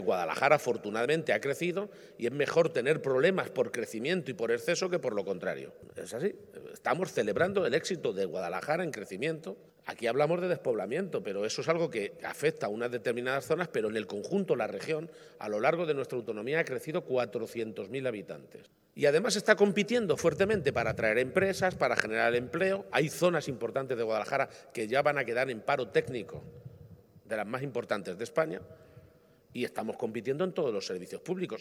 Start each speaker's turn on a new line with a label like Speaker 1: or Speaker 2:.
Speaker 1: Guadalajara, afortunadamente, ha crecido y es mejor tener problemas por crecimiento y por exceso que por lo contrario. Es así. Estamos celebrando el éxito de Guadalajara en crecimiento. Aquí hablamos de despoblamiento, pero eso es algo que afecta a unas determinadas zonas, pero en el conjunto, la región, a lo largo de nuestra autonomía ha crecido 400.000 habitantes. Y además está compitiendo fuertemente para atraer empresas, para generar empleo. Hay zonas importantes de Guadalajara que ya van a quedar en paro técnico, de las más importantes de España, y estamos compitiendo en todos los servicios públicos.